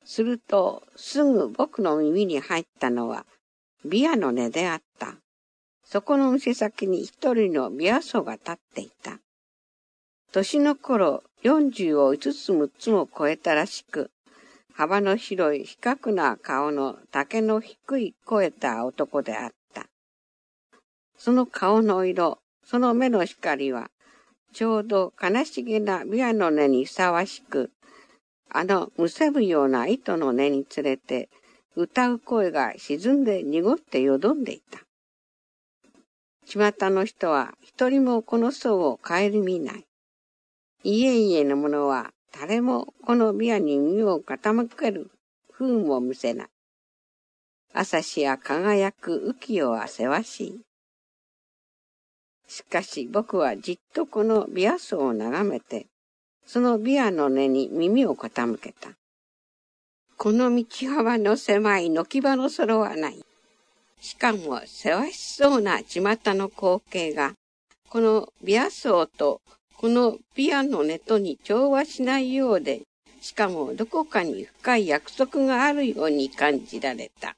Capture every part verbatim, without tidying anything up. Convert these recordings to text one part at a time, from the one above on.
すると、すぐ僕の耳に入ったのは、ビアの音であった。そこの店先に一人のビア僧が立っていた。年の頃、四十を五つ六つも超えたらしく、幅の広い比較な顔の丈の低い肥えた男であった。その顔の色、その目の光は、ちょうど悲しげなビアの音にふさわしく、あのむせぶような糸の音につれて、歌う声が沈んで濁ってよどんでいた。巷の人は一人もこの僧を顧みない。家々の者は誰もこのビアに耳を傾ける風も見せない。朝日や輝く浮世はせわしい。しかし僕はじっとこのビア僧を眺めて、そのビアの音に耳を傾けた。この道幅の狭い軒場の空はない。しかもせわしそうな巷の光景が、このビア僧とこのビアの音とに調和しないようで、しかもどこかに深い約束があるように感じられた。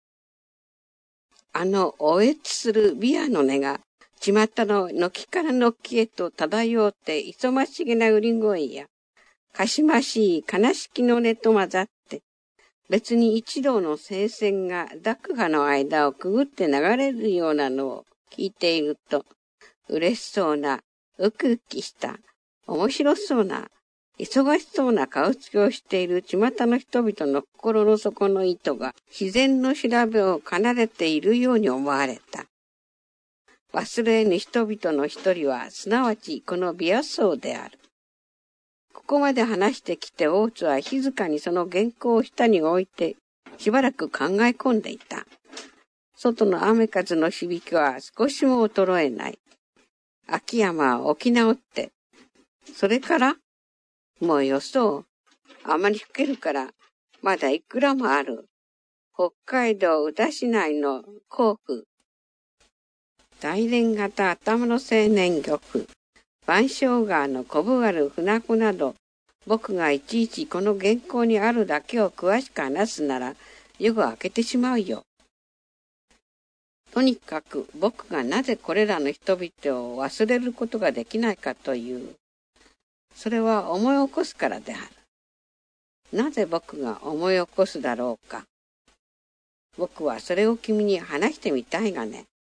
あのおえつするビアの音が、巷の軒から軒へと漂って磯ましげな売り声や、かしましい悲しきの音と混ざって、別に一道の聖戦が濁波の間をくぐって流れるようなのを聞いていると、嬉しそうな、ウキウキした、面白そうな、忙しそうな顔つきをしている巷の人々の心の底の糸が自然の調べを奏でているように思われた。忘れぬ人々の一人は、すなわちこのビア僧である。ここまで話してきて大津は静かにその原稿を下に置いて、しばらく考え込んでいた。外の雨風の響きは少しも衰えない。秋山は起き直って、それからもうよそう。あまり吹けるから、まだいくらもある。北海道宇多市内の甲府。大連型頭の青年玉。万象川のコブある船子など、僕がいちいちこの原稿にあるだけを詳しく話すなら、夜が明けてしまうよ。とにかく僕がなぜこれらの人々を忘れることができないかという、それは思い起こすからである。なぜ僕が思い起こすだろうか。僕はそれを君に話してみたいがね。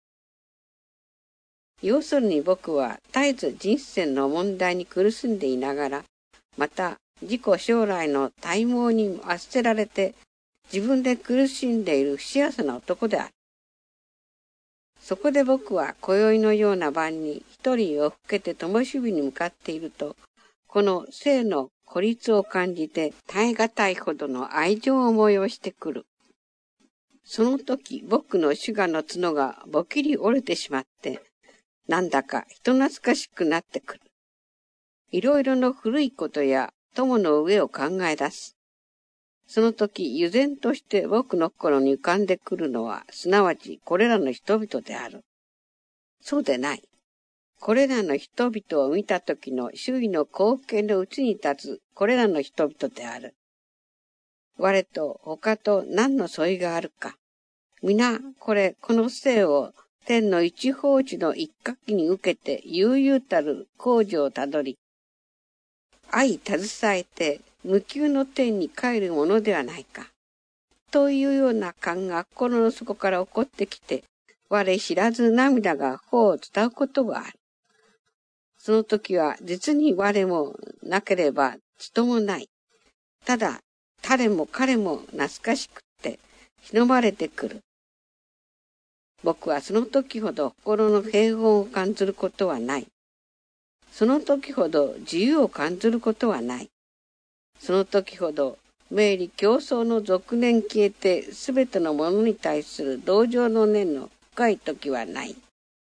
要するに僕は絶えず人生の問題に苦しんでいながら、また自己将来の体毛に圧せられて自分で苦しんでいる不幸せな男である。そこで僕は今宵のような晩に一人夜更けて灯火に向かっていると、この生の孤立を感じて耐え難いほどの愛情を催してくる。その時僕のシュガの角がぼきり折れてしまって、なんだか人懐かしくなってくる。いろいろの古いことや友の上を考え出す。その時、悠然として僕の心に浮かんでくるのは、すなわちこれらの人々である。そうでない。これらの人々を見た時の周囲の光景のうちに立つこれらの人々である。我と他と何の相違があるか。皆、これ、この生を天の一法地の一角に受けて悠々たる工事をたどり、愛携えて無窮の天に帰るものではないか。というような感が心の底から起こってきて、我知らず涙が頬を伝うことがある。その時は実に我もなければ人もない。ただ、誰も彼も懐かしくって忍ばれてくる。僕はその時ほど心の平穏を感じることはない。その時ほど自由を感じることはない。その時ほど明理競争の俗念消えてすべてのものに対する同情の念の深い時はない。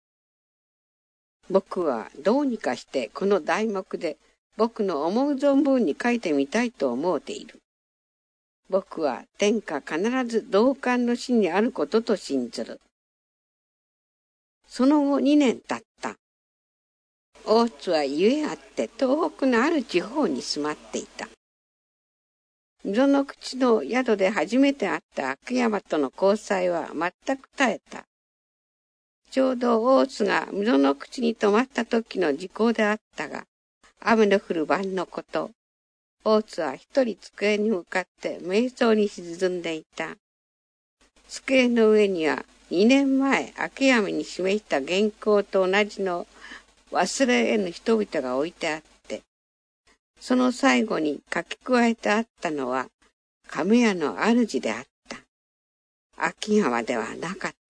僕はどうにかしてこの題目で僕の思う存分に書いてみたいと思うている。僕は天下必ず同感の死にあることと信ずる。その後にねん経った。大津はゆえあって東北のある地方に住まっていた。 溝の口の宿で初めて会った秋山との交際は全く絶えた。ちょうど大津が溝の口に泊まった時の時効であったが、雨の降る晩のこと、大津は一人机に向かって瞑想に沈んでいた。机の上には二年前秋山に示した原稿と同じの忘れ得ぬ人々が置いてあって、その最後に書き加えてあったのは亀屋の主であった。秋山ではなかった。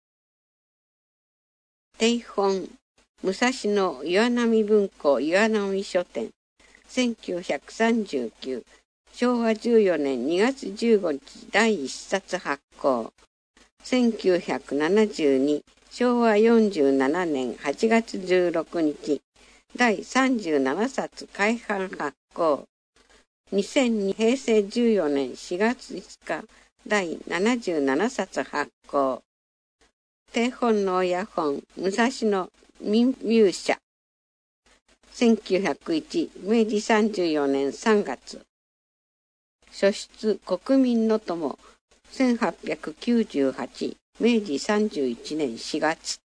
定本、武蔵野岩波文庫岩波書店、せんきゅうひゃくさんじゅうきゅう、しょうわじゅうよねんにがつじゅうごにち第一冊発行。せんきゅうひゃくななじゅうに、しょうわよんじゅうななねんはちがつじゅうろくにち第さんじゅうななさつ改版発行。にせんにへいせいじゅうよねんしがついつか第ななじゅうななさつ発行。定本の親本、武蔵野民友社。せんきゅうひゃくいち、めいじさんじゅうよねんさんがつ。書出国民の友、せんはっぴゃくきゅうじゅうはち、めいじさんじゅういちねんしがつ。